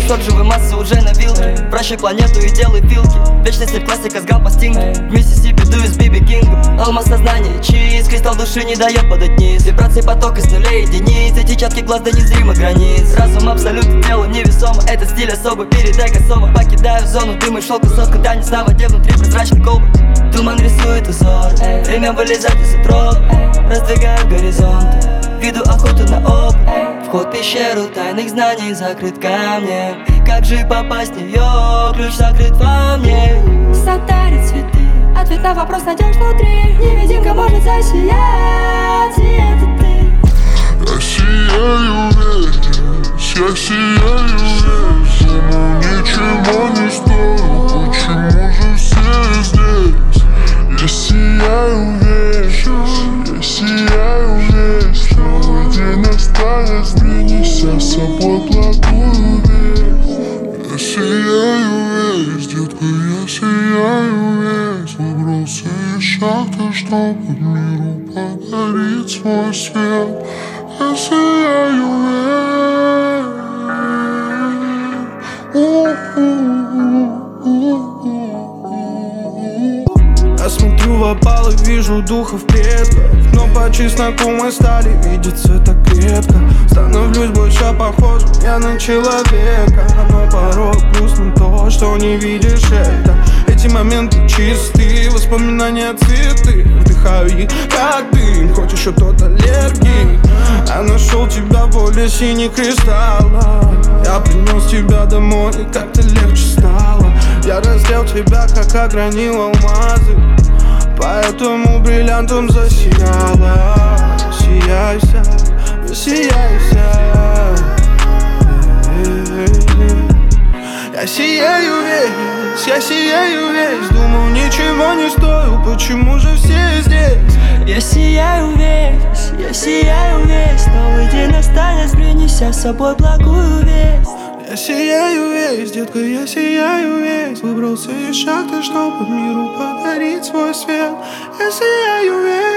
кусок живой массы уже на вилке. Прощай планету и делай пилки. Вечный стиль классика с гампостинки. В Миссисипи дую с Биби Кингом. Алмаз сознания чист, кристалл души не дает падать вниз. Вибрации поток из нулей единиц. Эти чатки глаз до незримых границ. Разум абсолютно, тело невесомо. Этот стиль особый, передай косомо. Покидаю зону дыма и шелка сотка. Танец на воде внутри прозрачной колбы. Туман рисует узор, время вылезать из утроb. Раздвигаю горизонты, веду охоту на опыт. Вход в пещеру тайных знаний закрыт камнем. Как же попасть в нее, ключ закрыт во мне. Сад дарит цветы, ответ на вопрос найдешь внутри. Невидимка может засиять, и это ты. Я сияю весь, я сияю весь. Думаю, ничего не стою, почему же все здесь? Я сияю весь, я сияю весь. Новый день настанет, принеся с собой благую весть. Я сияю весь, детка, я сияю весь. Выбрался из шахты, чтобы миру подарить свой свет. Я сияю весь. Я смотрю в опал и вижу духов предков. Но по чесноку мы стали видеться так редко. Становлюсь больше похожим я на человека. Но порой грустно то, что не видишь это. Эти моменты чистые, воспоминания цветы. Вдыхаю их как дым, хоть еще тот аллергик. Я нашел тебя в поле синих кристаллов. Я принес тебя домой, и как-то легче стало. Я раздел тебя, как огранил алмазы. Поэтому бриллиантом засияла. Сияйся, сияйся. Я сияю весь, я сияю весь. Думал, ничего не стою, почему же все здесь? Я сияю весь, я сияю весь. Новый день настанет, принеся с собой благую весть. Я сияю весь, детка, я сияю весь. Выбрался из шахты, чтобы миру подарить свой свет. Я сияю весь.